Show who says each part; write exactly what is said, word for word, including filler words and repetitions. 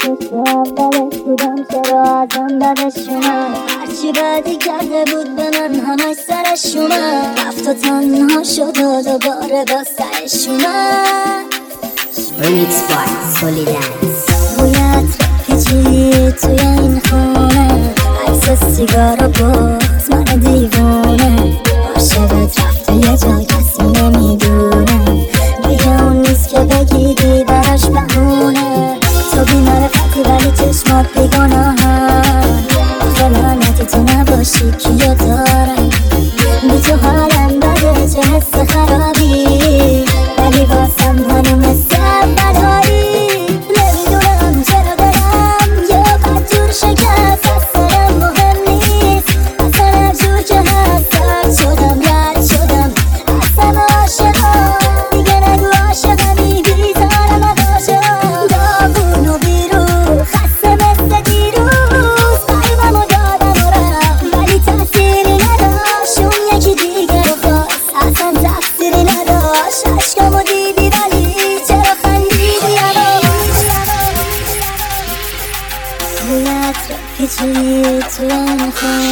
Speaker 1: تو اولش بودم چرا ازم بدش اومد؟ هرچی بدی کرده بود به من همش سرش اومد. رفت و تنها شد و دوباره با سرش اومد.
Speaker 2: Remix by Solidance.
Speaker 1: باید پیچید توی این خونه، عکس سیگار و بغض من دیوونه. عاشقت رفت یه جا کسی نمیدونه، دیگه اون نیست که بگی دیدنش بهونه. تو بی معرفتی ولی چشمات بیگناهم، آخه لعنتی تو نباشی کیو دارم؟ بی تو حالم بده چه حس خرابی، ولی بازم هنو مثل اولایی. نمیدونم چرا دارم یا بدجور شکست، اصلا مهم نیست، اصلا هر جور که هست رد شدم رد شدم. اصلا عاشقم دیگه نگو عاشقمی، بیزارم از عاشقم. داغون و بیرون خسته مثل دیروز، قلبمو دادم و رفت ولی تأثیری نداشت. اون یکی دیگه رو خواست اصلا تقصیری نداشت. عشقمو دیدی ولی چرا خندیدی الان؟ باید پیچید توی این خونه،